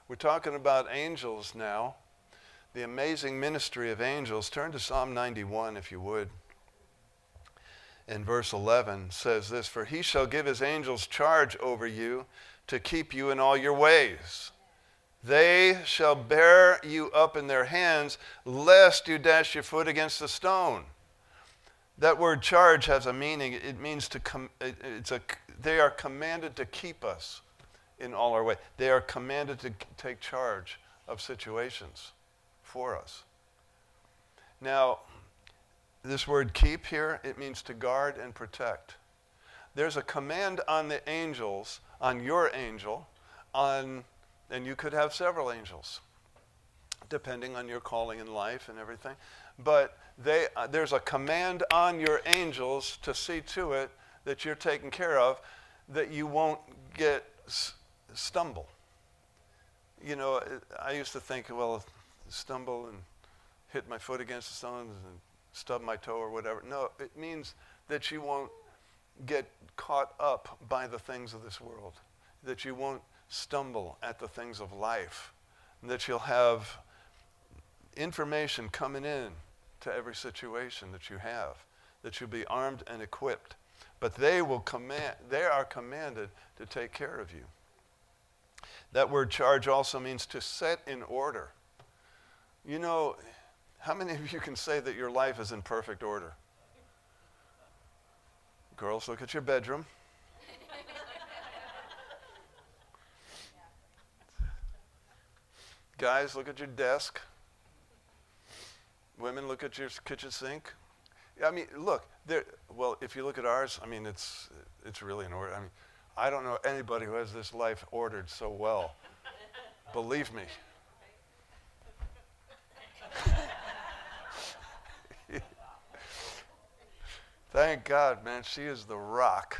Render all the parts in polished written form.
We're talking about angels now, the amazing ministry of angels. Turn to Psalm 91 if you would. In verse 11 says this, "For he shall give his angels charge over you to keep you in all your ways. They shall bear you up in their hands, lest you dash your foot against a stone." That word charge has a meaning. It means they are commanded to keep us in all our way. They are commanded to take charge of situations for us. Now, this word keep here, it means to guard and protect. There's a command on the angels, on your angel, and you could have several angels, depending on your calling in life and everything. But there's a command on your angels to see to it that you're taken care of, that you won't stumble. You know, I used to think, well, stumble and hit my foot against the stone and stub my toe or whatever. No, it means that you won't get caught up by the things of this world, that you won't stumble at the things of life, and that you'll have information coming in to every situation that you have, that you'll be armed and equipped. But they are commanded to take care of you. That word charge also means to set in order. You know, how many of you can say that your life is in perfect order? Girls, look at your bedroom. Guys, look at your desk. Women, look at your kitchen sink. I mean, look, well, if you look at ours, I mean, it's really in order. I mean, I don't know anybody who has this life ordered so well. Believe me. Thank God, man, she is the rock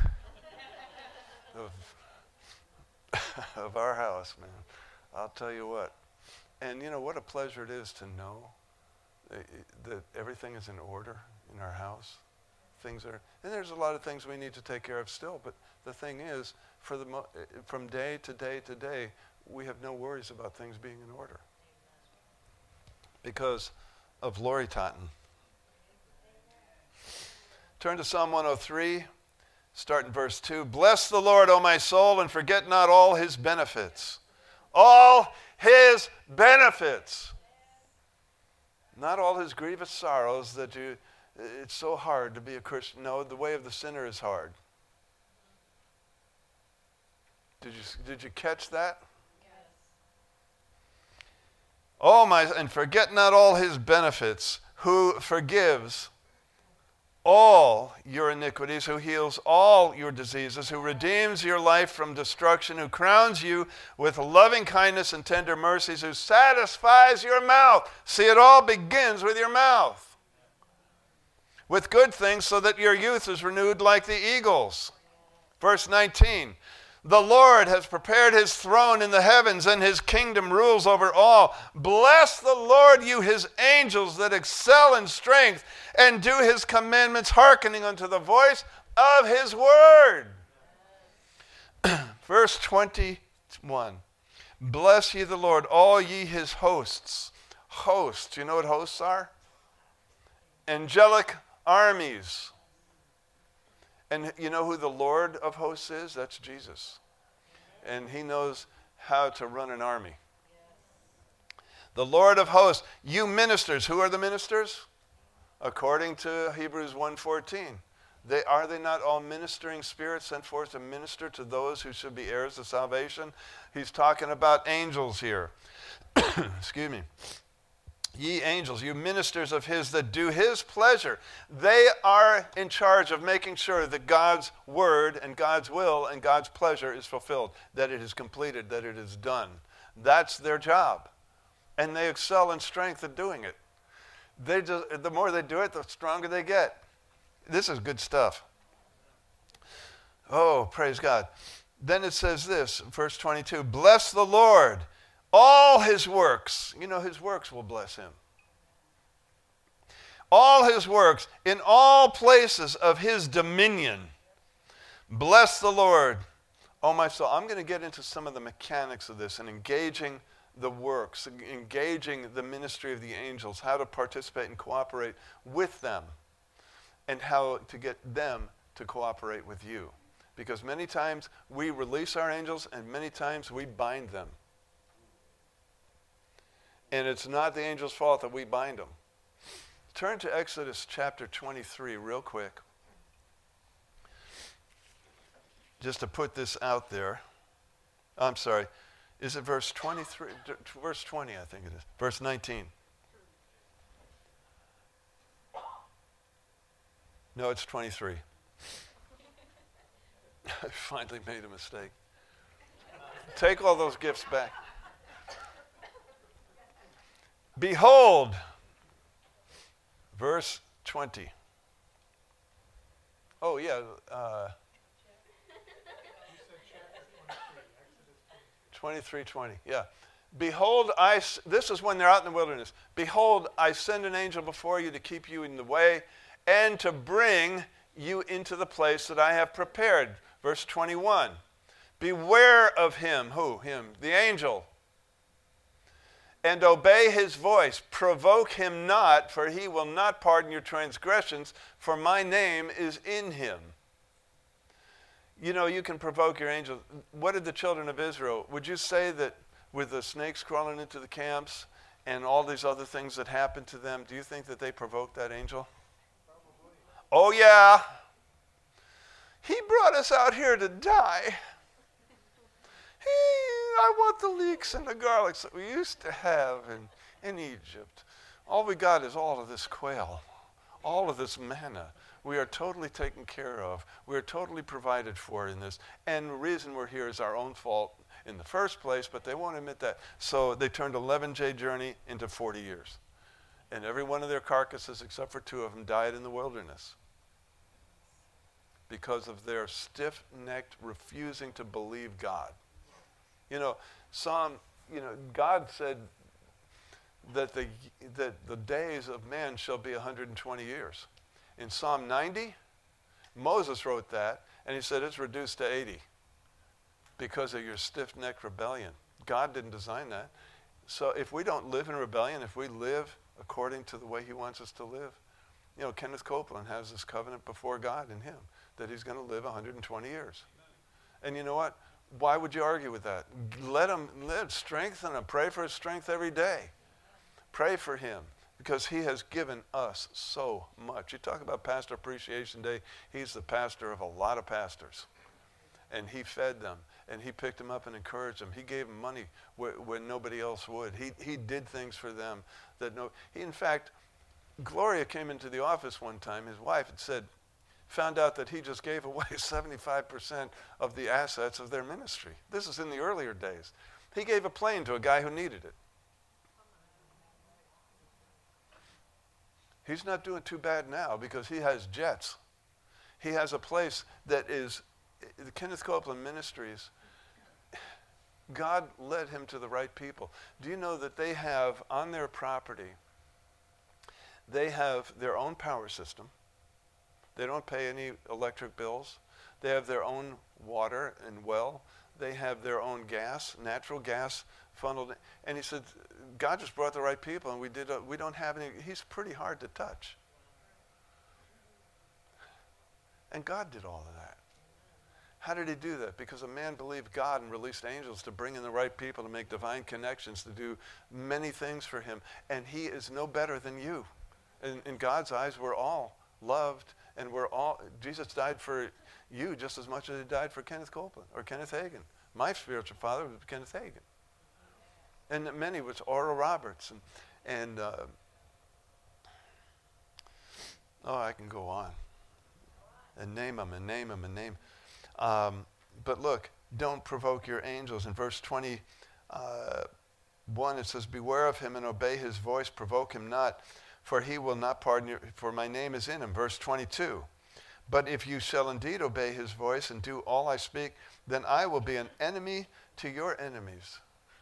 of our house, man. I'll tell you what. And you know what a pleasure it is to know that everything is in order in our house. And there's a lot of things we need to take care of still, but the thing is, from day to day to day, we have no worries about things being in order because of Lori Totten. Turn to Psalm 103, start in verse 2. "Bless the Lord, O my soul, and forget not all his benefits." All his benefits. Not all his grievous sorrows that it's so hard to be a Christian. No, the way of the sinner is hard. Did you catch that? Yes. And forget not all his benefits, who forgives all your iniquities, who heals all your diseases, who redeems your life from destruction, who crowns you with loving kindness and tender mercies, who satisfies your mouth. See, it all begins with your mouth. With good things, so that your youth is renewed like the eagles. Verse 19. "The Lord has prepared his throne in the heavens, and his kingdom rules over all. Bless the Lord, you his angels that excel in strength and do his commandments, hearkening unto the voice of his word." Verse 21. "Bless ye the Lord, all ye his hosts." Hosts, you know what hosts are? Angelic armies. And you know who the Lord of hosts is? That's Jesus. And he knows how to run an army. The Lord of hosts, you ministers. Who are the ministers? According to Hebrews 1:14. Are they not all ministering spirits sent forth to minister to those who should be heirs of salvation? He's talking about angels here. Excuse me. Ye angels, you ministers of his that do his pleasure. They are in charge of making sure that God's word and God's will and God's pleasure is fulfilled, that it is completed, that it is done. That's their job. And they excel in strength at doing it. The more they do it, the stronger they get. This is good stuff. Oh, praise God. Then it says this, verse 22, "Bless the Lord, all his works." You know, his works will bless him. "All his works in all places of his dominion. Bless the Lord, Oh, my soul. I'm going to get into some of the mechanics of this and engaging the works, engaging the ministry of the angels, how to participate and cooperate with them, and how to get them to cooperate with you. Because many times we release our angels and many times we bind them. And it's not the angel's fault that we bind them. Turn to Exodus chapter 23 real quick. Just to put this out there. I'm sorry. Is it verse 23? Verse 20, I think it is. Verse 19. No, it's 23. I finally made a mistake. Take all those gifts back. Behold, verse 20. Oh, yeah. 23:20. Yeah. Behold, this is when they're out in the wilderness. Behold, I send an angel before you to keep you in the way and to bring you into the place that I have prepared. Verse 21. Beware of him. Who? Him. The angel. And obey his voice. Provoke him not, for he will not pardon your transgressions, for my name is in him. You know, you can provoke your angel. What did the children of Israel, would you say that with the snakes crawling into the camps and all these other things that happened to them, do you think that they provoked that angel? Probably. Oh, yeah. He brought us out here to die. I want the leeks and the garlics that we used to have in Egypt. All we got is all of this quail, all of this manna. We are totally taken care of. We are totally provided for in this. And the reason we're here is our own fault in the first place, but they won't admit that. So they turned 11-day journey into 40 years. And every one of their carcasses, except for 2 of them, died in the wilderness because of their stiff-necked refusing to believe God. You know, God said that the days of man shall be 120 years. In Psalm 90, Moses wrote that, and he said it's reduced to 80 because of your stiff-necked rebellion. God didn't design that. So if we don't live in rebellion, if we live according to the way he wants us to live, you know, Kenneth Copeland has this covenant before God in him that he's going to live 120 years. And you know what? Why would you argue with that? Let him live. Strengthen him. Pray for his strength every day. Pray for him because he has given us so much. You talk about Pastor Appreciation Day. He's the pastor of a lot of pastors. And he fed them. And he picked them up and encouraged them. He gave them money when nobody else would. He did things for them that in fact, Gloria came into the office one time. His wife had found out that he just gave away 75% of the assets of their ministry. This is in the earlier days. He gave a plane to a guy who needed it. He's not doing too bad now because he has jets. He has a place that is, the Kenneth Copeland Ministries, God led him to the right people. Do you know that they have on their property, they have their own power system. They don't pay any electric bills. They have their own water and well. They have their own gas, natural gas funneled in. And he said, God just brought the right people, and we don't have any. He's pretty hard to touch. And God did all of that. How did he do that? Because a man believed God and released angels to bring in the right people, to make divine connections, to do many things for him. And he is no better than you. In God's eyes, we're all loved. And Jesus died for you just as much as he died for Kenneth Copeland or Kenneth Hagin. My spiritual father was Kenneth Hagin. And many was Oral Roberts. And I can go on. And name them and name them and name. But look, don't provoke your angels. In verse 21, it says, beware of him and obey his voice. Provoke him not. For he will not pardon you, for my name is in him. Verse 22. But if you shall indeed obey his voice and do all I speak, then I will be an enemy to your enemies.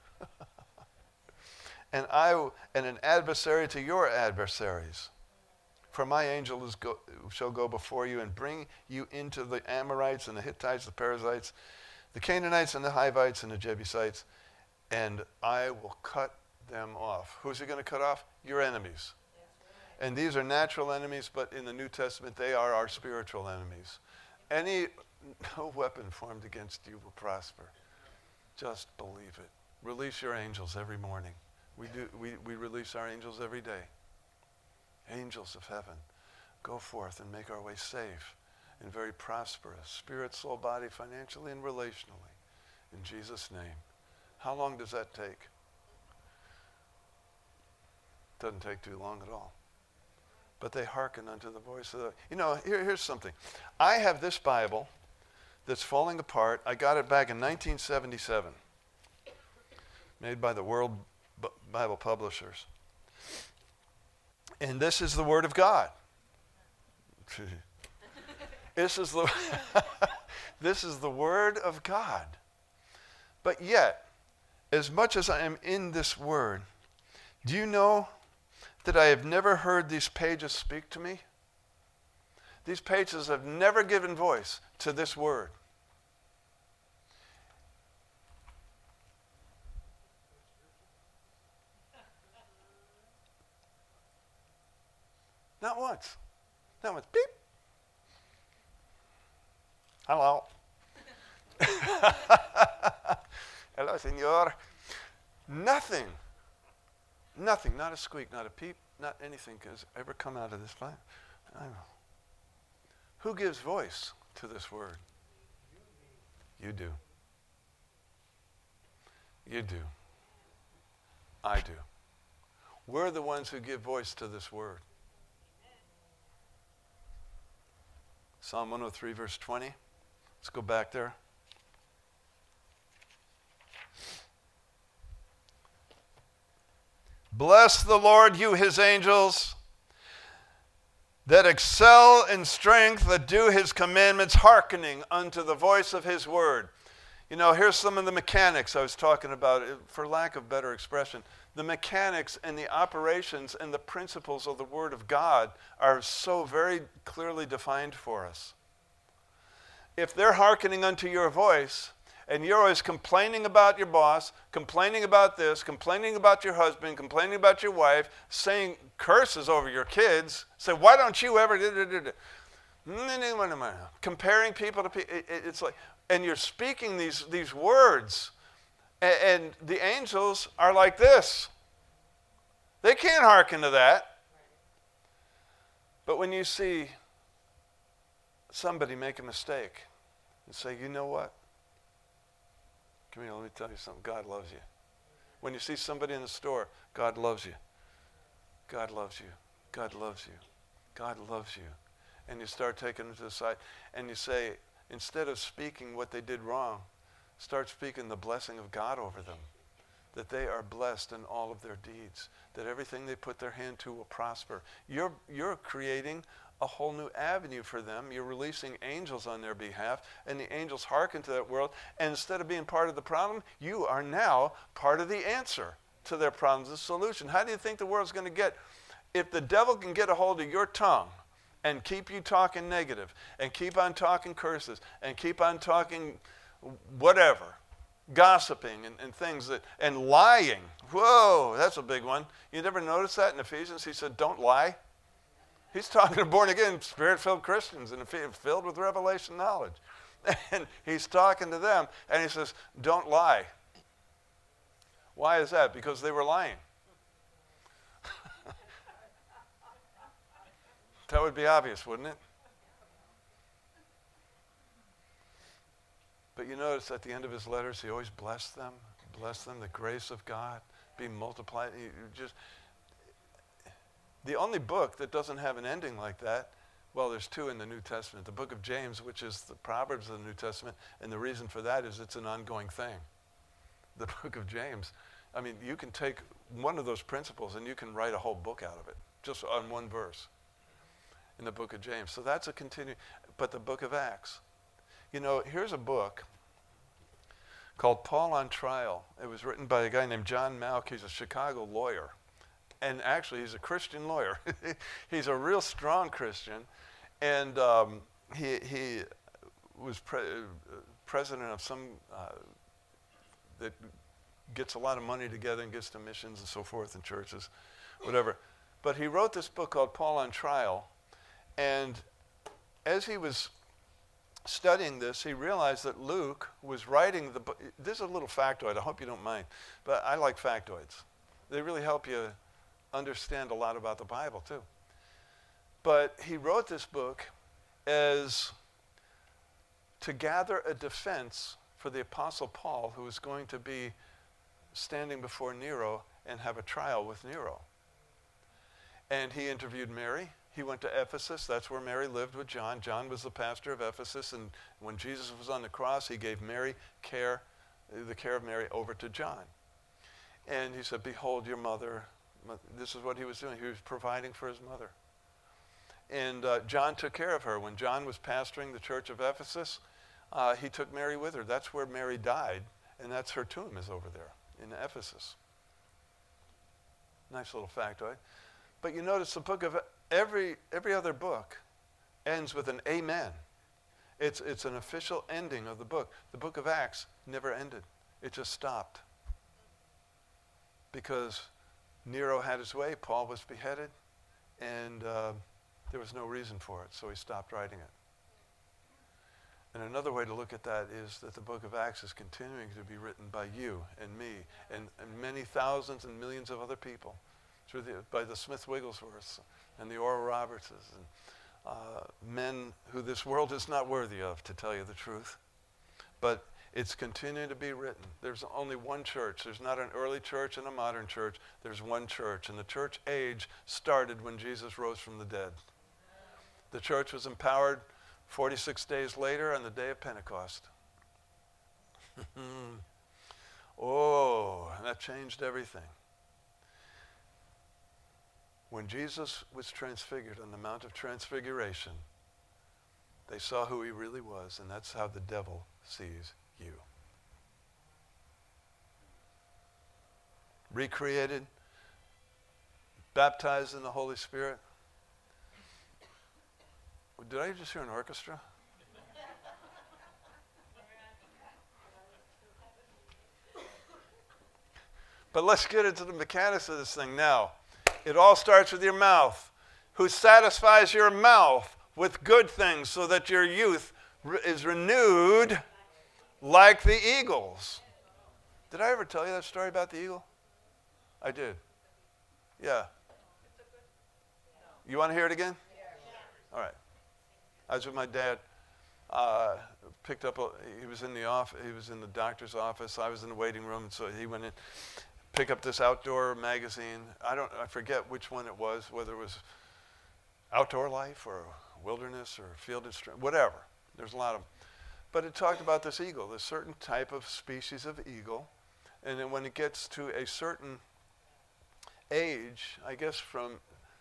and an adversary to your adversaries. For my angel shall go before you and bring you into the Amorites and the Hittites, the Perizzites, the Canaanites and the Hivites and the Jebusites, and I will cut them off. Who's he going to cut off? Your enemies. And these are natural enemies, but in the New Testament, they are our spiritual enemies. No weapon formed against you will prosper. Just believe it. Release your angels every morning. We release our angels every day. Angels of heaven, go forth and make our way safe and very prosperous, spirit, soul, body, financially, and relationally. In Jesus' name. How long does that take? Doesn't take too long at all. But they hearken unto the voice of the... here's something. I have this Bible that's falling apart. I got it back in 1977, made by the World Bible Publishers. And this is the Word of God. This is the Word of God. But yet, as much as I am in this Word, do you know that I have never heard these pages speak to me? These pages have never given voice to this Word. Not once. Not once. Beep. Hello. Hello, senor. Nothing. Nothing. Not a squeak, not a peep, not anything has ever come out of this planet. Who gives voice to this Word? You do. You do. I do. We're the ones who give voice to this Word. Psalm 103, verse 20. Let's go back there. Bless the Lord, you his angels, that excel in strength, that do his commandments, hearkening unto the voice of his word. Here's some of the mechanics I was talking about, for lack of better expression. The mechanics and the operations and the principles of the Word of God are so very clearly defined for us. If they're hearkening unto your voice, and you're always complaining about your boss, complaining about this, complaining about your husband, complaining about your wife, saying curses over your kids, say, why don't you ever... Comparing people to people, it's like... And you're speaking these words, and the angels are like this. They can't hearken to that. But when you see somebody make a mistake and say, you know what? Come here, let me tell you something. God loves you. When you see somebody in the store, God loves you. God loves you. God loves you. God loves you. And you start taking them to the side, and you say, instead of speaking what they did wrong, start speaking the blessing of God over them. That they are blessed in all of their deeds. That everything they put their hand to will prosper. You're creating a whole new avenue for them. You're releasing angels on their behalf, and the angels hearken to that world. And instead of being part of the problem, you are now part of the answer to their problems, the solution. How do you think the world's going to get? If the devil can get a hold of your tongue and keep you talking negative, and keep on talking curses, and keep on talking whatever, gossiping and things and lying. Whoa, that's a big one. You never notice that in Ephesians? He said, don't lie. He's talking to born-again, spirit-filled Christians and filled with revelation knowledge. And he's talking to them, and he says, don't lie. Why is that? Because they were lying. That would be obvious, wouldn't it? But you notice at the end of his letters, he always blessed them, the grace of God, be multiplied. The only book that doesn't have an ending like that, well, there's two in the New Testament. The book of James, which is the Proverbs of the New Testament, and the reason for that is it's an ongoing thing. The book of James, I mean, you can take one of those principles and you can write a whole book out of it, just on one verse in the book of James. So that's a continuing, but the book of Acts. Here's a book called Paul on Trial. It was written by a guy named John Malk. He's a Chicago lawyer. And actually, he's a Christian lawyer. He's a real strong Christian. And he was president of some that gets a lot of money together and gets to missions and so forth in churches, whatever. But he wrote this book called Paul on Trial, and as he was studying this, he realized that Luke was writing the book. This is a little factoid. I hope you don't mind, but I like factoids. They really help you understand a lot about the Bible too. But he wrote this book as to gather a defense for the Apostle Paul, who was going to be standing before Nero and have a trial with Nero. And he interviewed Mary. He went to Ephesus. That's where Mary lived with John. John was the pastor of Ephesus, and when Jesus was on the cross, he gave Mary the care of Mary over to John. And he said, behold your mother. This is what he was doing. He was providing for his mother. And John took care of her. When John was pastoring the church of Ephesus, he took Mary with her. That's where Mary died, and that's her tomb is over there in Ephesus. Nice little factoid. But you notice the book of every other book ends with an amen. It's an official ending of the book. The book of Acts never ended. It just stopped. Because Nero had his way, Paul was beheaded, and there was no reason for it, so he stopped writing it. And another way to look at that is that the book of Acts is continuing to be written by you and me and many thousands and millions of other people by the Smith Wigglesworths and the Oral Robertses and men who this world is not worthy of, to tell you the truth. But it's continuing to be written. There's only one church. There's not an early church and a modern church. There's one church. And the church age started when Jesus rose from the dead. The church was empowered 46 days later on the day of Pentecost. Oh, that changed everything. When Jesus was transfigured on the Mount of Transfiguration, they saw who he really was, and that's how the devil sees you. Recreated, baptized in the Holy Spirit. Did I just hear an orchestra? But let's get into the mechanics of this thing now. It all starts with your mouth. Who satisfies your mouth with good things so that your youth is renewed like the eagles. Did I ever tell you that story about the eagle? I did. Yeah. You want to hear it again? All right. I was with my dad. He was in the office. He was in the doctor's office. I was in the waiting room, so he went in, pick up this outdoor magazine. I forget which one it was, whether it was Outdoor Life or Wilderness or Field and Stream, whatever. There's a lot of them. But it talked about this eagle, this certain type of species of eagle. And then when it gets to a certain age, I guess from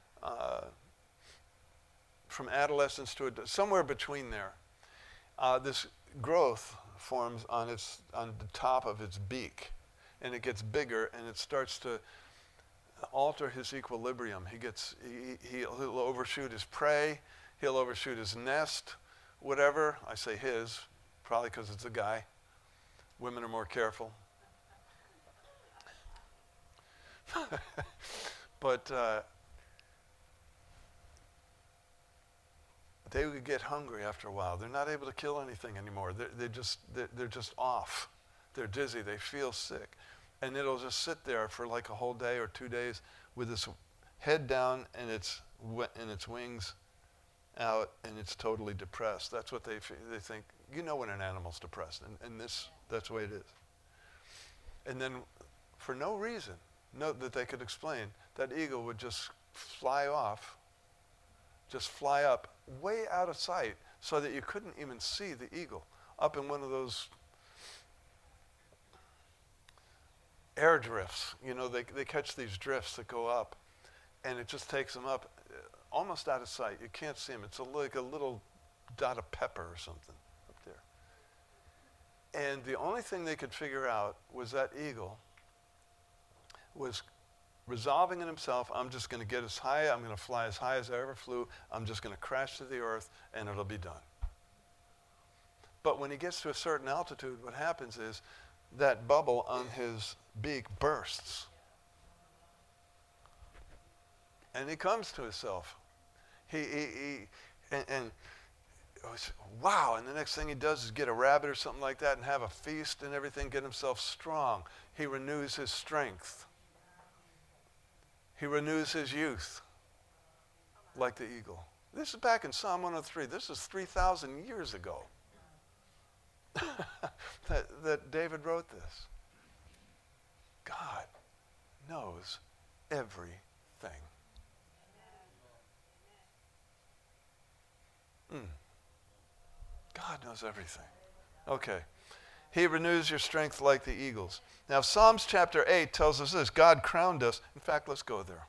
adolescence to somewhere between there, this growth forms on the top of its beak, and it gets bigger, and it starts to alter his equilibrium. He'll overshoot his prey, he'll overshoot his nest, whatever. I say his, probably because it's a guy. Women are more careful. But they would get hungry after a while. They're not able to kill anything anymore. They're just off. They're dizzy. They feel sick. And it'll just sit there for like a whole day or 2 days with its head down and its wings out, and it's totally depressed. That's what they think. You know when an animal's depressed, and that's the way it is. And then, for no reason, that they could explain, that eagle would just fly off, just fly up way out of sight so that you couldn't even see the eagle up in one of those air drifts. You know, they catch these drifts that go up, and it just takes them up almost out of sight. You can't see them. It's like a little dot of pepper or something up there. And the only thing they could figure out was that eagle was resolving in himself, I'm just going to get as high, I'm going to fly as high as I ever flew, I'm just going to crash to the earth, and it'll be done. But when he gets to a certain altitude, what happens is that bubble on his beak bursts. And he comes to himself. Wow, and the next thing he does is get a rabbit or something like that and have a feast and everything, get himself strong. He renews his strength. He renews his youth like the eagle. This is back in Psalm 103. This is 3,000 years ago that David wrote this. God knows everything. God knows everything. Okay. He renews your strength like the eagles. Now, Psalms chapter 8 tells us this. God crowned us. In fact, let's go there.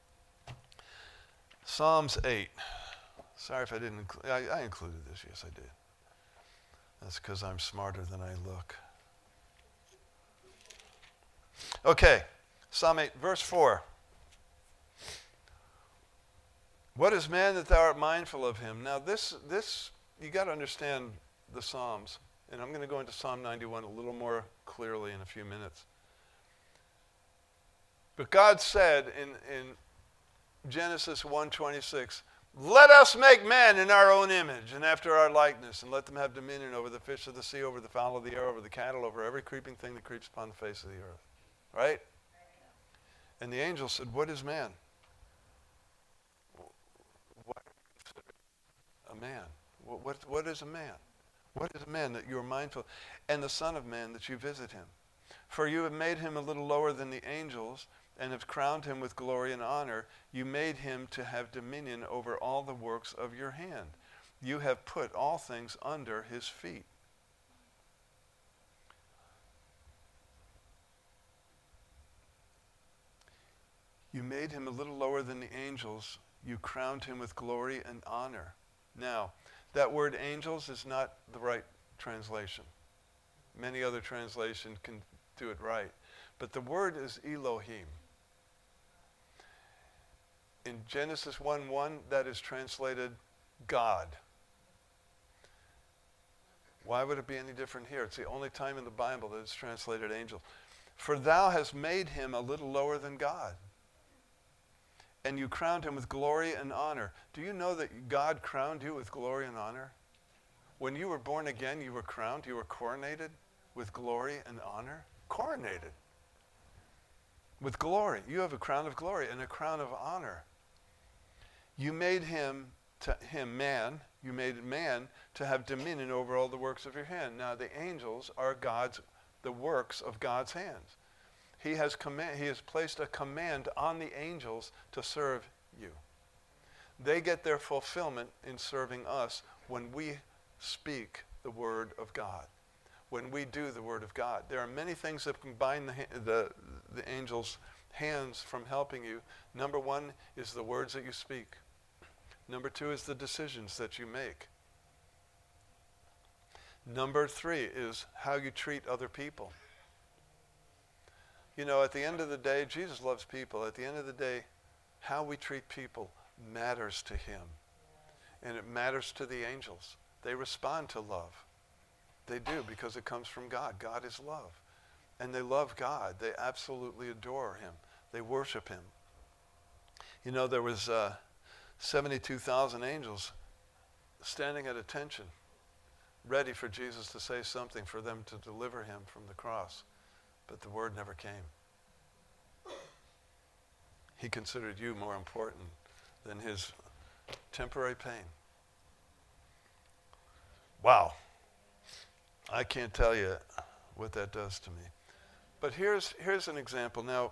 Psalms 8. Sorry if I didn't include. I included this. Yes, I did. That's because I'm smarter than I look. Okay. Psalm 8, verse 4. What is man that thou art mindful of him? Now, this you got to understand the Psalms. And I'm going to go into Psalm 91 a little more clearly in a few minutes. But God said in Genesis 1:26, let us make man in our own image and after our likeness, and let them have dominion over the fish of the sea, over the fowl of the air, over the cattle, over every creeping thing that creeps upon the face of the earth. Right? And the angel said, what is man? What a man. What is a man? What is a man that you are mindful? And the Son of Man that you visit him. For you have made him a little lower than the angels, and have crowned him with glory and honor. You made him to have dominion over all the works of your hand. You have put all things under his feet. You made him a little lower than the angels. You crowned him with glory and honor. Now, that word angels is not the right translation. Many other translations can do it right. But the word is Elohim. In Genesis 1:1, that is translated God. Why would it be any different here? It's the only time in the Bible that it's translated angel. For thou hast made him a little lower than God, and you crowned him with glory and honor. Do you know that God crowned you with glory and honor? When you were born again, you were crowned, you were coronated with glory and honor. Coronated with glory. You have a crown of glory and a crown of honor. You made man, you made man to have dominion over all the works of your hand. Now the angels are the works of God's hands. He has placed a command on the angels to serve you. They get their fulfillment in serving us when we speak the word of God, when we do the word of God. There are many things that can bind the angels' hands from helping you. Number one is the words that you speak. Number two is the decisions that you make. Number three is how you treat other people. You know, at the end of the day, Jesus loves people. At the end of the day, how we treat people matters to him. And it matters to the angels. They respond to love. They do, because it comes from God. God is love. And they love God. They absolutely adore him. They worship him. You know, there was 72,000 angels standing at attention, ready for Jesus to say something, for them to deliver him from the cross. But the word never came. He considered you more important than his temporary pain. Wow. I can't tell you what that does to me. But here's an example. Now,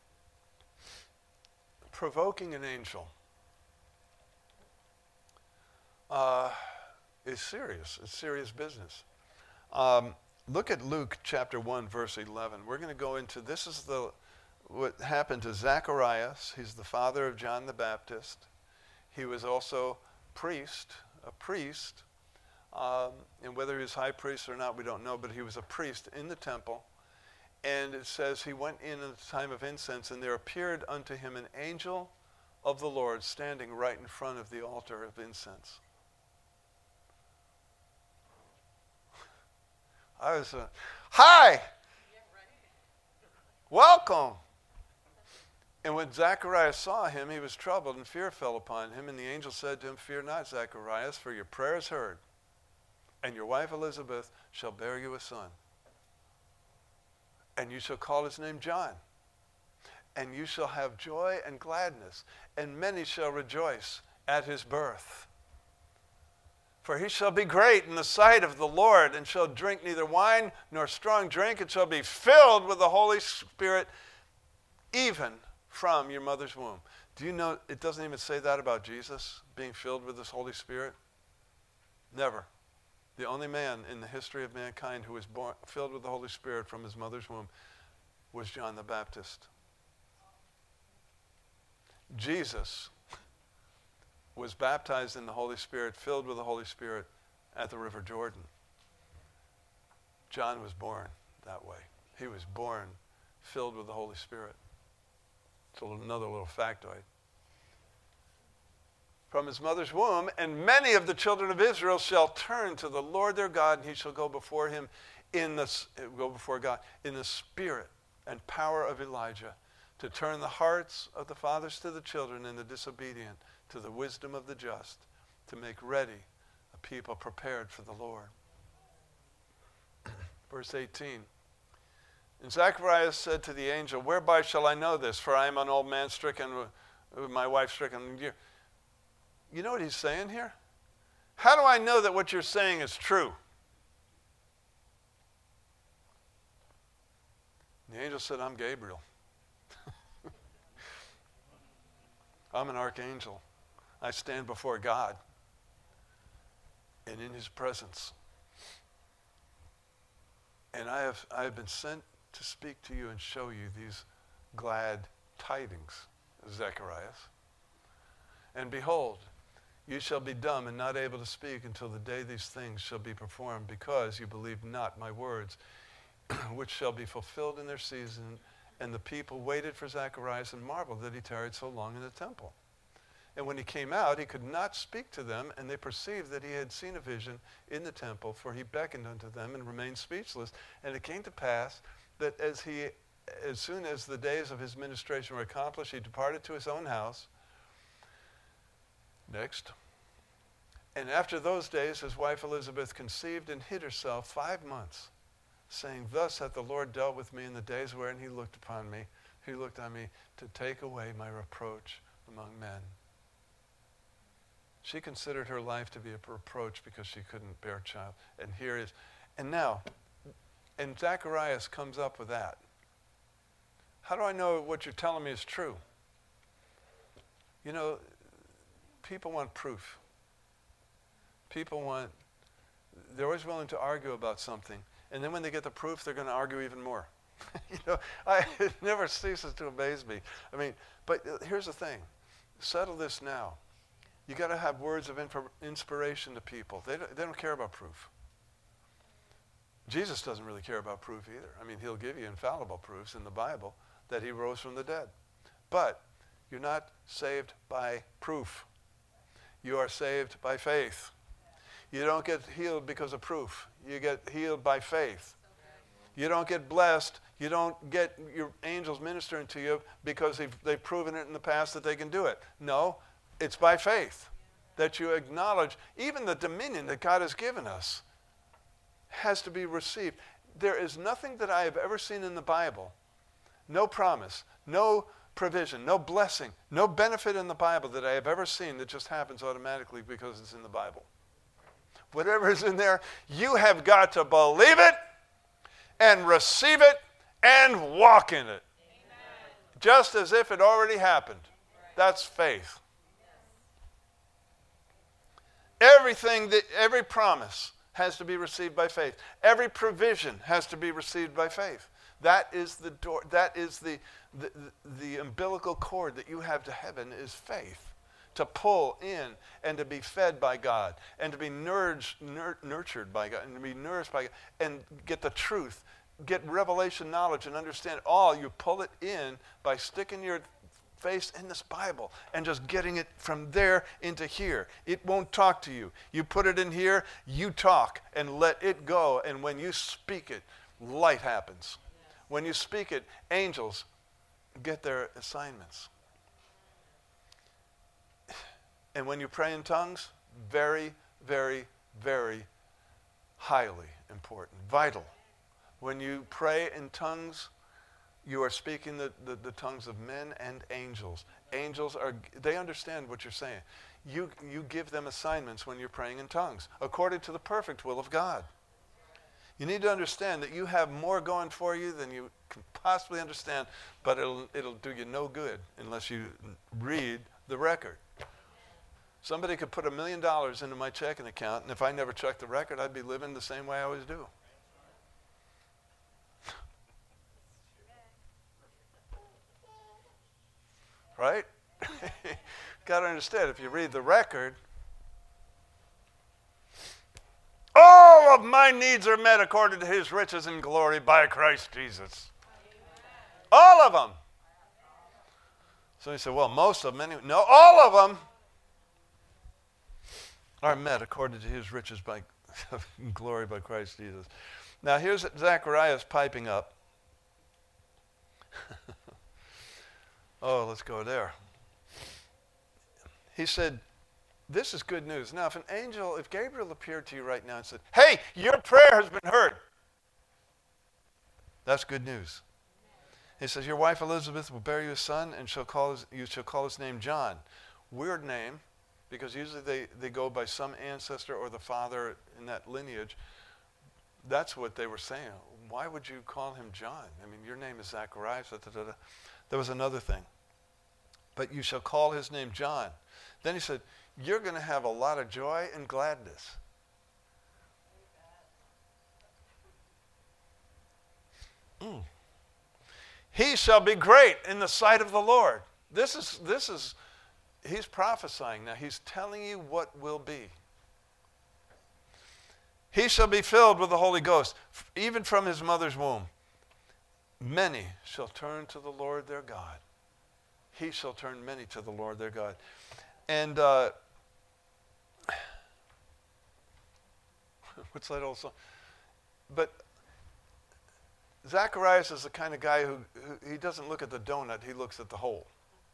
provoking an angel is serious. It's serious business. Look at Luke chapter 1, verse 11. We're going to go into, this is what happened to Zacharias. He's the father of John the Baptist. He was also a priest. And whether he was high priest or not, we don't know, but he was a priest in the temple. And it says he went in at the time of incense, and there appeared unto him an angel of the Lord standing right in front of the altar of incense. I was, hi, welcome. And when Zacharias saw him, he was troubled, and fear fell upon him. And the angel said to him, fear not, Zacharias, for your prayer is heard, and your wife Elizabeth shall bear you a son. And you shall call his name John. And you shall have joy and gladness, and many shall rejoice at his birth. For he shall be great in the sight of the Lord, and shall drink neither wine nor strong drink, and shall be filled with the Holy Spirit, even from your mother's womb. Do you know it doesn't even say that about Jesus, being filled with this Holy Spirit? Never. The only man in the history of mankind who was born filled with the Holy Spirit from his mother's womb was John the Baptist. Jesus was baptized in the Holy Spirit, filled with the Holy Spirit at the River Jordan. John was born that way. He was born filled with the Holy Spirit. It's another little factoid. From his mother's womb, and many of the children of Israel shall turn to the Lord their God, and he shall go before him before God in the spirit and power of Elijah, to turn the hearts of the fathers to the children and the disobedient to the wisdom of the just, to make ready a people prepared for the Lord. Verse 18. And Zacharias said to the angel, whereby shall I know this? For I am an old man stricken, with my wife stricken. You know what he's saying here? How do I know that what you're saying is true? The angel said, I'm Gabriel. I'm an archangel. I stand before God and in his presence. And I have been sent to speak to you and show you these glad tidings, Zacharias. And behold, you shall be dumb and not able to speak until the day these things shall be performed, because you believe not my words, which shall be fulfilled in their season. And the people waited for Zacharias and marveled that he tarried so long in the temple. And when he came out, he could not speak to them, and they perceived that he had seen a vision in the temple, for he beckoned unto them and remained speechless. And it came to pass that as soon as the days of his ministration were accomplished, he departed to his own house. Next. And after those days, his wife Elizabeth conceived and hid herself 5 months, saying, thus hath the Lord dealt with me in the days wherein he looked upon me. He looked on me to take away my reproach among men. She considered her life to be a reproach because she couldn't bear a child. And here is, and now, and Zacharias comes up with that. How do I know what you're telling me is true? You know, people want proof. They're always willing to argue about something. And then when they get the proof, they're going to argue even more. You know, it never ceases to amaze me. I mean, but here's the thing. Settle this now. You got to have words of inspiration to people. They don't care about proof. Jesus doesn't really care about proof either. I mean, he'll give you infallible proofs in the Bible that he rose from the dead. But you're not saved by proof. You are saved by faith. You don't get healed because of proof. You get healed by faith. You don't get blessed. You don't get your angels ministering to you because they've proven it in the past that they can do it. No, it's by faith that you acknowledge even the dominion that God has given us has to be received. There is nothing that I have ever seen in the Bible, no promise, no provision, no blessing, no benefit in the Bible that I have ever seen that just happens automatically because it's in the Bible. Whatever is in there, you have got to believe it and receive it and walk in it. Amen. Just as if it already happened. That's faith. Every promise has to be received by faith. Every provision has to be received by faith. That is the door. That is the umbilical cord that you have to heaven is faith. To pull in and to be fed by God and to be nurtured by God and to be nourished by God and get the truth, get revelation knowledge and understand all. You pull it in by sticking your face in this Bible and just getting it from there into here. It won't talk to you. You put it in here, you talk and let it go. And when you speak it, light happens. When you speak it, angels get their assignments. And when you pray in tongues, very, very, very highly important, vital. When you pray in tongues, you are speaking the tongues of men and angels. Angels they understand what you're saying. You give them assignments when you're praying in tongues, according to the perfect will of God. You need to understand that you have more going for you than you can possibly understand, but it'll do you no good unless you read the record. Somebody could put $1 million into my checking account, and if I never checked the record, I'd be living the same way I always do. Right? Got to understand, if you read the record, all of my needs are met according to his riches and glory by Christ Jesus. All of them. So you say, well, most of them anyway. No, all of them are met according to his riches by glory by Christ Jesus. Now here's Zacharias piping up. Oh, let's go there. He said, this is good news. Now if Gabriel appeared to you right now and said, hey, your prayer has been heard, that's good news. He says, your wife Elizabeth will bear you a son, and you shall call his name John. Weird name, because usually they go by some ancestor or the father in that lineage. That's what they were saying. Why would you call him John? I mean, your name is Zacharias. There was another thing. But you shall call his name John. Then he said, you're going to have a lot of joy and gladness. He shall be great in the sight of the Lord. This is, he's prophesying now. He's telling you what will be. He shall be filled with the Holy Ghost, even from his mother's womb. Many shall turn to the Lord their God. He shall turn many to the Lord their God. And what's that old song? But Zacharias is the kind of guy who he doesn't look at the donut, he looks at the hole.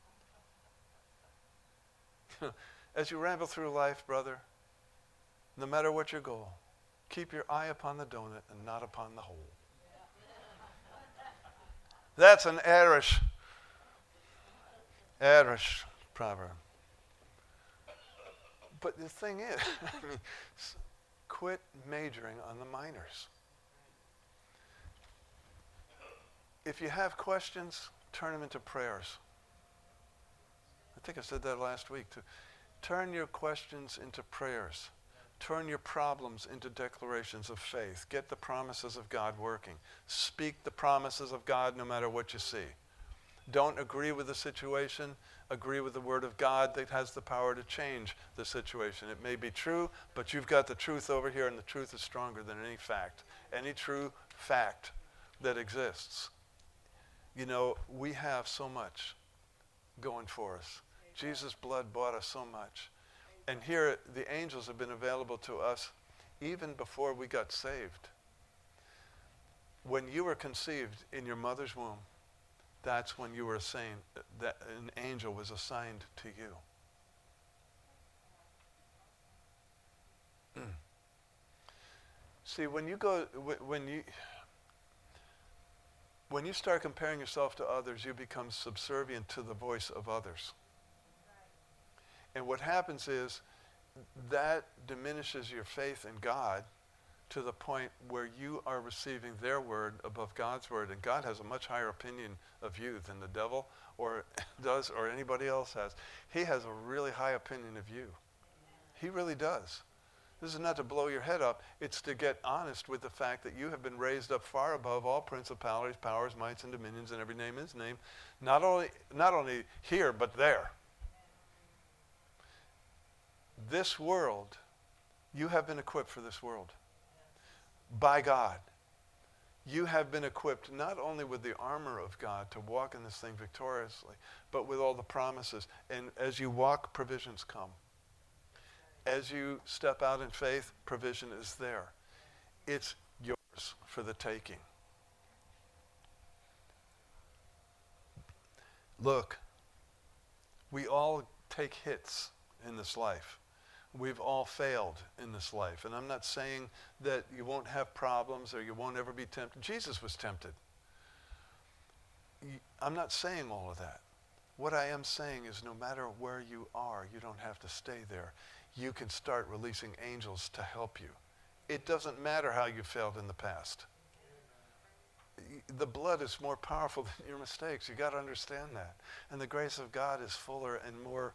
As you ramble through life, brother, no matter what your goal, keep your eye upon the donut and not upon the hole. That's an Irish proverb. But the thing is, quit majoring on the minors. If you have questions, turn them into prayers. I think I said that last week too. Turn your questions into prayers. Turn your problems into declarations of faith. Get the promises of God working. Speak the promises of God no matter what you see. Don't agree with the situation. Agree with the Word of God that has the power to change the situation. It may be true, but you've got the truth over here, and the truth is stronger than any fact. Any true fact that exists. You know, we have so much going for us. Jesus' blood bought us so much. And here, the angels have been available to us even before we got saved. When you were conceived in your mother's womb, that's when you were assigned, that an angel was assigned to you. See, when you start comparing yourself to others, you become subservient to the voice of others. And what happens is that diminishes your faith in God to the point where you are receiving their word above God's word. And God has a much higher opinion of you than the devil or does or anybody else has. He has a really high opinion of you. He really does. This is not to blow your head up. It's to get honest with the fact that you have been raised up far above all principalities, powers, mights, and dominions, and every name is named. Not only here, but there. This world, you have been equipped for this world by God. You have been equipped not only with the armor of God to walk in this thing victoriously, but with all the promises. And as you walk, provisions come. As you step out in faith, provision is there. It's yours for the taking. Look, we all take hits in this life. We've all failed in this life. And I'm not saying that you won't have problems or you won't ever be tempted. Jesus was tempted. I'm not saying all of that. What I am saying is no matter where you are, you don't have to stay there. You can start releasing angels to help you. It doesn't matter how you failed in the past. The blood is more powerful than your mistakes. You got to understand that. And the grace of God is fuller and more,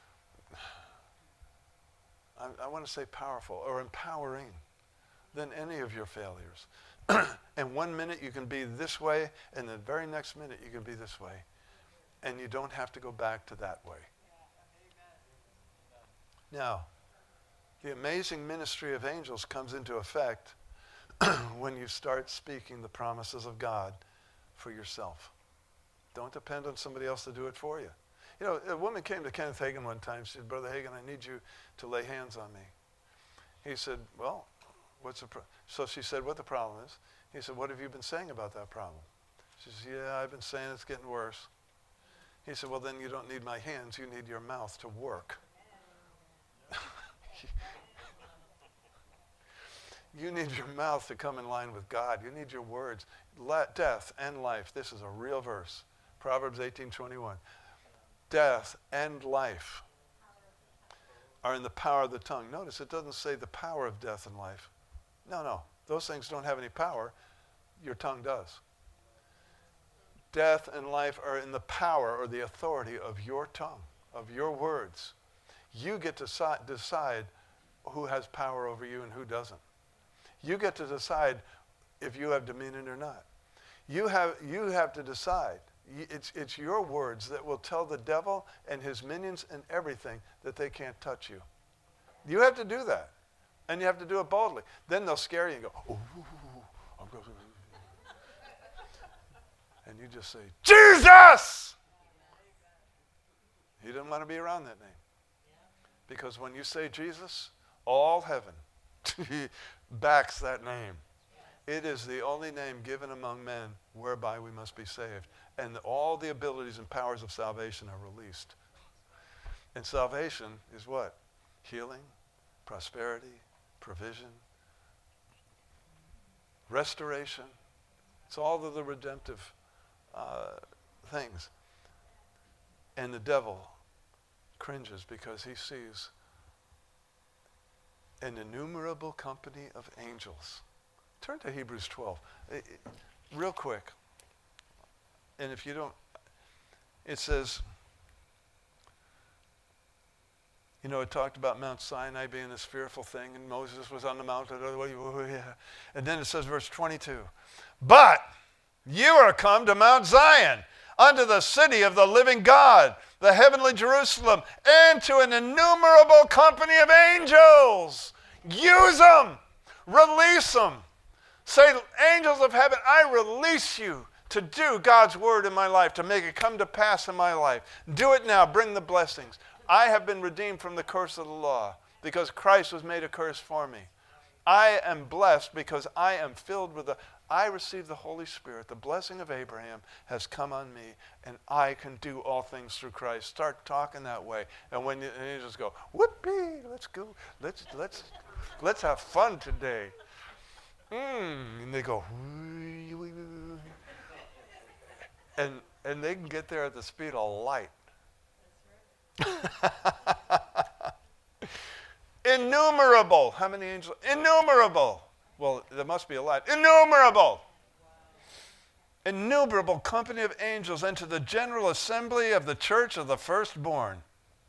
I want to say powerful or empowering than any of your failures. And 1 minute you can be this way, and the very next minute you can be this way. And you don't have to go back to that way. Now, the amazing ministry of angels comes into effect when you start speaking the promises of God for yourself. Don't depend on somebody else to do it for you. You know, a woman came to Kenneth Hagin one time. She said, "Brother Hagin, I need you to lay hands on me." He said, "Well, what's the problem?" So she said, "What the problem is?" He said, "What have you been saying about that problem?" She said, "Yeah, I've been saying it's getting worse." He said, "Well, then you don't need my hands. You need your mouth to work." You need your mouth to come in line with God. You need your words. Death and life. This is a real verse. Proverbs 18:21. Death and life are in the power of the tongue. Notice it doesn't say the power of death and life. No. Those things don't have any power. Your tongue does. Death and life are in the power or the authority of your tongue, of your words. You get to decide who has power over you and who doesn't. You get to decide if you have dominion or not. You have to decide. It's your words that will tell the devil and his minions and everything that they can't touch you. You have to do that. And you have to do it boldly. Then they'll scare you and go, "Ooh, I'm going to..." And you just say, "Jesus!" He didn't want to be around that name. Because when you say Jesus, all heaven backs that name. It is the only name given among men whereby we must be saved. And all the abilities and powers of salvation are released. And salvation is what? Healing, prosperity, provision, restoration. It's all of the redemptive things. And the devil cringes because he sees an innumerable company of angels. Turn to Hebrews 12. Real quick. And if you don't, it says, you know, it talked about Mount Sinai being this fearful thing, and Moses was on the mountain. And then it says, verse 22, "But you are come to Mount Zion, unto the city of the living God, the heavenly Jerusalem, and to an innumerable company of angels." Use them. Release them. Say, "Angels of heaven, I release you to do God's word in my life, to make it come to pass in my life. Do it now. Bring the blessings. I have been redeemed from the curse of the law because Christ was made a curse for me. I am blessed because I am filled with I received the Holy Spirit. The blessing of Abraham has come on me, and I can do all things through Christ." Start talking that way. And when you just go, "Whoopee, let's go. Let's have fun today." And they go, and they can get there at the speed of light. Innumerable. How many angels? Innumerable. Well, there must be a lot. Innumerable. Innumerable company of angels into the general assembly of the church of the firstborn.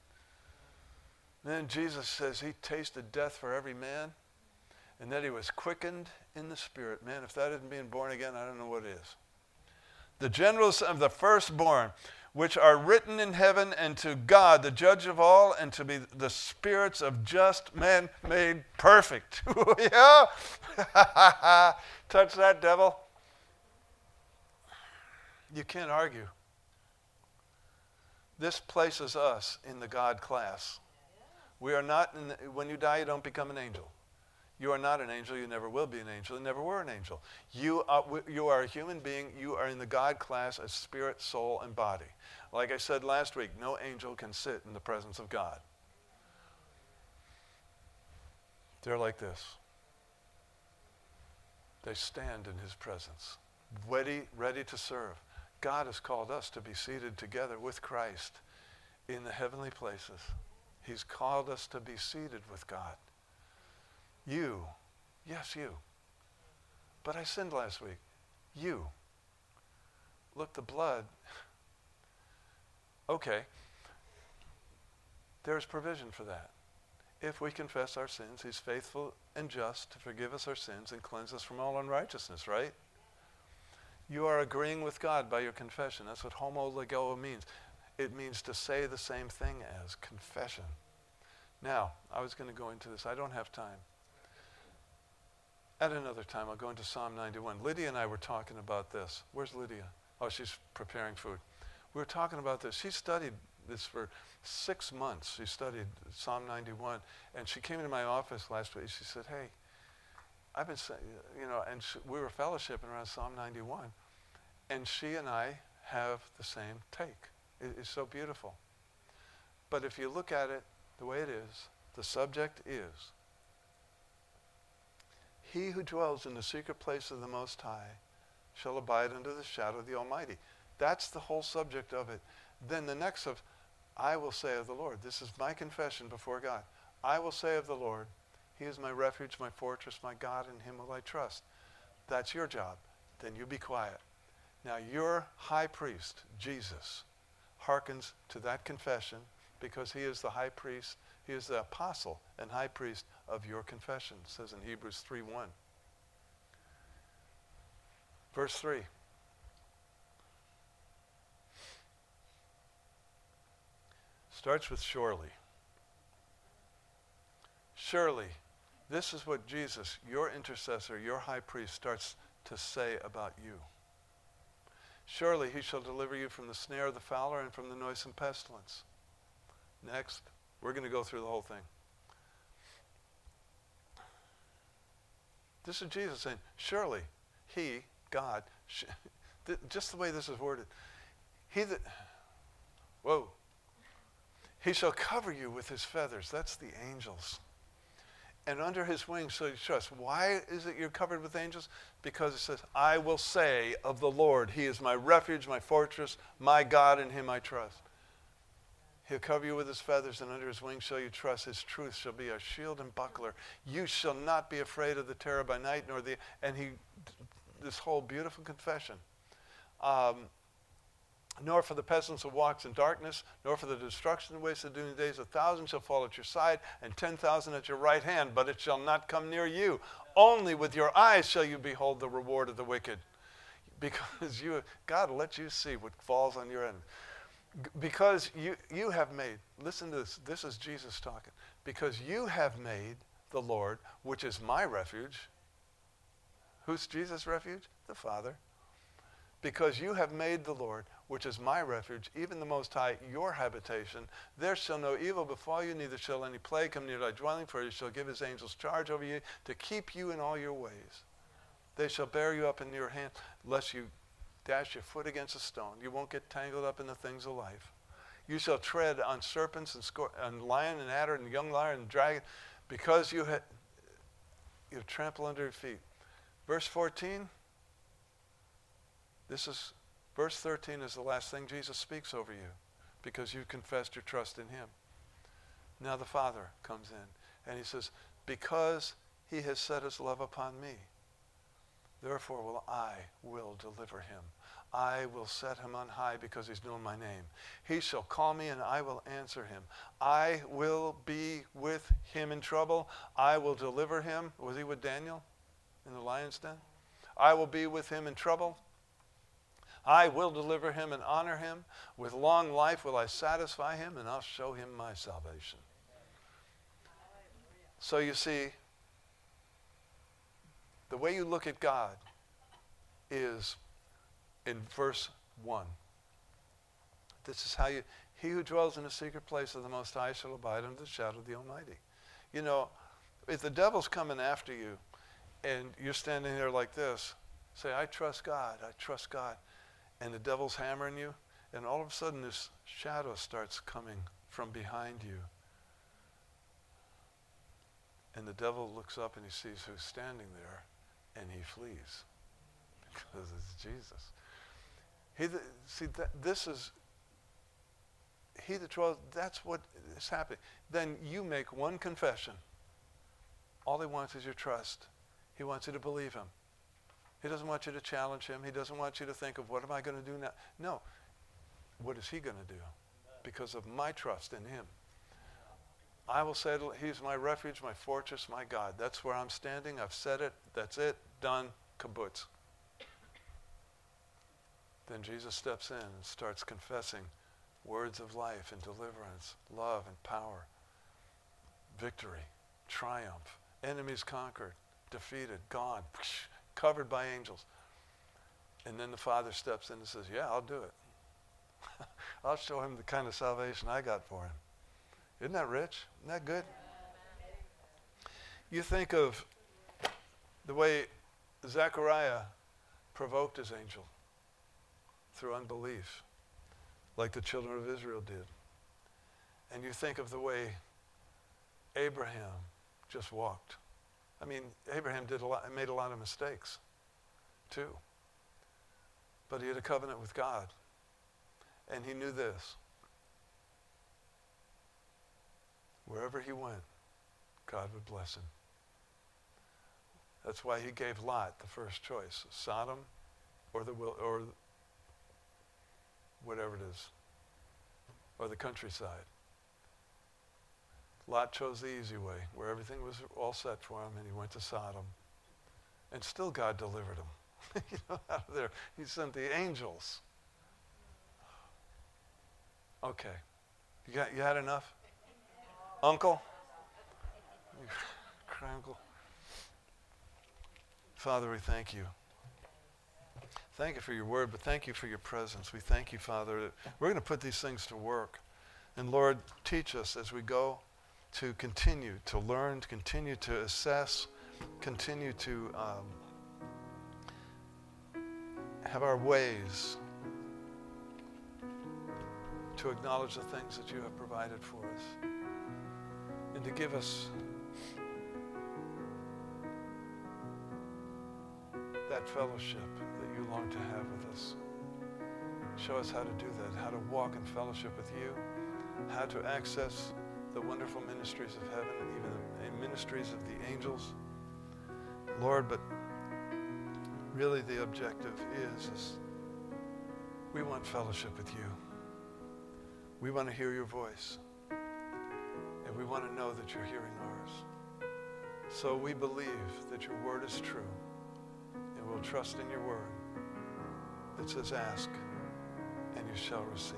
Then Jesus says he tasted death for every man, and that he was quickened in the spirit. Man, if that isn't being born again, I don't know what is. The generals of the firstborn, which are written in heaven, and to God, the judge of all, and to be the spirits of just men made perfect. Yeah? Touch that, devil. You can't argue. This places us in the God class. We are not, when you die, you don't become an angel. You are not an angel. You never will be an angel. You never were an angel. You are a human being. You are in the God class as spirit, soul, and body. Like I said last week, no angel can sit in the presence of God. They're like this. They stand in his presence, ready to serve. God has called us to be seated together with Christ in the heavenly places. He's called us to be seated with God. You, yes, you. But I sinned last week. You. Look, the blood. Okay. There's provision for that. If we confess our sins, he's faithful and just to forgive us our sins and cleanse us from all unrighteousness, right? You are agreeing with God by your confession. That's what homologeo means. It means to say the same thing as confession. Now, I was going to go into this. I don't have time. At another time, I'll go into Psalm 91. Lydia and I were talking about this. Where's Lydia? Oh, she's preparing food. We were talking about this. She studied this for 6 months. She studied Psalm 91. And she came into my office last week. She said, hey, I've been saying, and we were fellowshipping around Psalm 91. And she and I have the same take. It's so beautiful. But if you look at it the way it is, the subject is, he who dwells in the secret place of the Most High shall abide under the shadow of the Almighty. That's the whole subject of it. Then the next of, I will say of the Lord. This is my confession before God. I will say of the Lord, he is my refuge, my fortress, my God, in him will I trust. That's your job. Then you be quiet. Now your high priest, Jesus, hearkens to that confession because he is the high priest. He is the apostle and high priest of your confession, it says in Hebrews 3:1. Verse 3. Starts with surely. Surely, this is what Jesus, your intercessor, your high priest, starts to say about you. Surely he shall deliver you from the snare of the fowler and from the noisome pestilence. Next, we're going to go through the whole thing. This is Jesus saying, surely he, God, just the way this is worded, he shall cover you with his feathers. That's the angels. And under his wings shall you trust. Why is it you're covered with angels? Because it says, I will say of the Lord, he is my refuge, my fortress, my God, in him I trust. He'll cover you with his feathers, and under his wings shall you trust. His truth shall be a shield and buckler. You shall not be afraid of the terror by night, this whole beautiful confession. Nor for the pestilence that walks in darkness, nor for the destruction that wastes the doing days. 1,000 shall fall at your side, and 10,000 at your right hand, but it shall not come near you. Only with your eyes shall you behold the reward of the wicked. Because God will let you see what falls on your end. Because you have made, listen to this is Jesus talking. Because you have made the Lord, which is my refuge. Who's Jesus' refuge? The Father. Because you have made the Lord, which is my refuge, even the Most High, your habitation, there shall no evil befall you, neither shall any plague come near thy dwelling, for he shall give his angels charge over you to keep you in all your ways. They shall bear you up in your hand, lest you dash your foot against a stone. You won't get tangled up in the things of life. You shall tread on serpents and lion and adder and young lion and dragon, because you trample under your feet. Verse 14. Verse 13 is the last thing Jesus speaks over you, because you confessed your trust in him. Now the Father comes in, and he says, because he has set his love upon me, therefore I will deliver him. I will set him on high because he's known my name. He shall call me and I will answer him. I will be with him in trouble. I will deliver him. Was he with Daniel in the lion's den? I will be with him in trouble. I will deliver him and honor him. With long life will I satisfy him, and I'll show him my salvation. So you see, the way you look at God is in verse one. This is how he who dwells in the secret place of the Most High shall abide under the shadow of the Almighty. You know, if the devil's coming after you and you're standing there like this, say, I trust God, I trust God. And the devil's hammering you, and all of a sudden this shadow starts coming from behind you. And the devil looks up and he sees who's standing there, and he flees. Because it's Jesus. He that dwells, that's what is happening. Then you make one confession. All he wants is your trust. He wants you to believe him. He doesn't want you to challenge him. He doesn't want you to think of, what am I going to do now? No. What is he going to do? Because of my trust in him. I will say, he's my refuge, my fortress, my God. That's where I'm standing. I've said it. That's it. Done. Kibbutz. Then Jesus steps in and starts confessing words of life and deliverance, love and power, victory, triumph, enemies conquered, defeated, gone, covered by angels. And then the Father steps in and says, yeah, I'll do it. I'll show him the kind of salvation I got for him. Isn't that rich? Isn't that good? You think of the way Zechariah provoked his angel through unbelief, like the children of Israel did. And you think of the way Abraham just walked. I mean, Abraham made a lot of mistakes, too. But he had a covenant with God. And he knew this. Wherever he went, God would bless him. That's why he gave Lot the first choice, Sodom or whatever it is, or the countryside. Lot chose the easy way, where everything was all set for him, and he went to Sodom. And still God delivered him. Out of there. He sent the angels. Okay. You had enough? Uncle? Uncle? Father, we thank you. Thank you for your word, but thank you for your presence. We thank you, Father, that we're going to put these things to work. And Lord, teach us as we go to continue to learn, to continue to assess, continue to have our ways to acknowledge the things that you have provided for us, and to give us that fellowship that you long to have with us. Show us how to do that, how to walk in fellowship with you, how to access the wonderful ministries of heaven, and even the ministries of the angels. Lord, but really the objective is we want fellowship with you. We want to hear your voice. And we want to know that you're hearing ours. So we believe that your word is true. And we'll trust in your word that says, ask and you shall receive.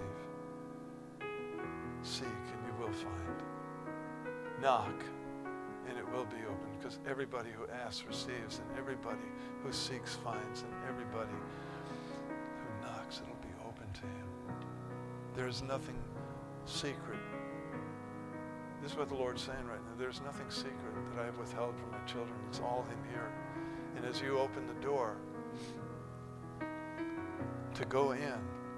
Seek and you will find. Knock and it will be opened, because everybody who asks receives, and everybody who seeks finds, and everybody who knocks, it'll be open to him. There is nothing secret. This is what the Lord's saying right now. There's nothing secret that I have withheld from my children. It's all in here. And as you open the door to go in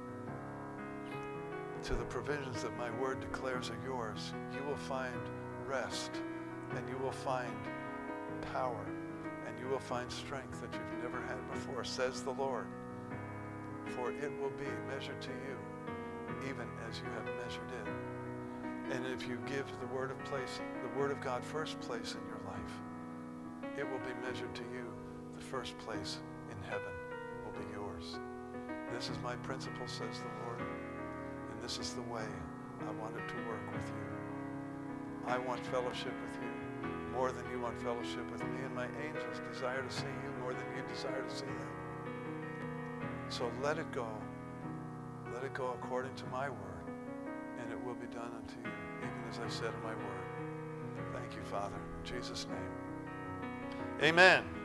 to the provisions that my word declares are yours, you will find rest, and you will find power, and you will find strength that you've never had before, says the Lord. For it will be measured to you, even as you have measured it. And if you give the word of God first place in your life, it will be measured to you. The first place in heaven will be yours. This is my principle, says the Lord, and this is the way I want it to work with you. I want fellowship with you more than you want fellowship with me, and my angels desire to see you more than you desire to see them. So let it go. Let it go according to my word, and it will be done unto you, even as I said in my word. Thank you, Father. In Jesus' name. Amen.